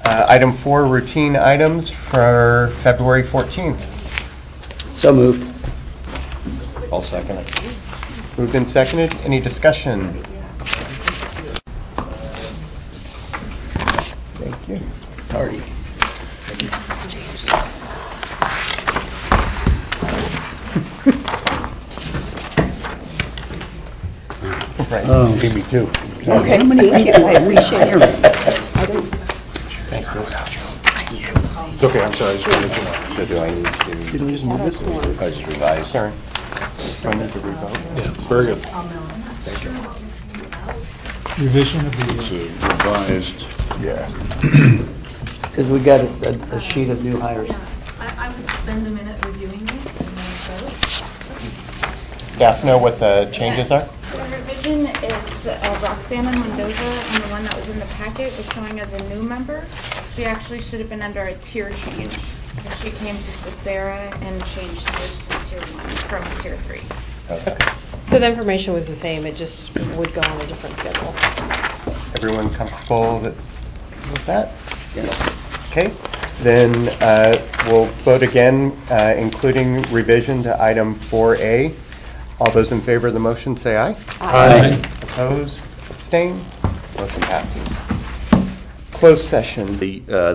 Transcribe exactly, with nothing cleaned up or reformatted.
Uh, Item four, routine items for February fourteenth. So moved. I'll second it. Moved and seconded. Any discussion? Thank you. Party. Right. Me me too. Okay, how many, I appreciate your. It's okay, I'm sorry, I just wanted to know. So do I need to? Did we just move this? I just revised. Sorry. Do I need to revote? Yeah, very good. Revision of the, It's uh, revised. Yeah. Because we got a, a- a sheet of new hires. I, I would spend a minute reviewing this and then vote. Staff know what the changes are? The revision is uh, Roxana Mendoza, and the one that was in the packet was showing as a new member. She actually should have been under a tier change. And she came to Cicera and changed hers to tier one from tier three. So the information was the same, it just would go on a different schedule. Everyone comfortable that- with that? Yes. Okay, then uh, we'll vote again, uh, including revision to item four A. All those in favor of the motion say aye. Aye. Opposed, abstain, motion passes. Closed session. The, uh,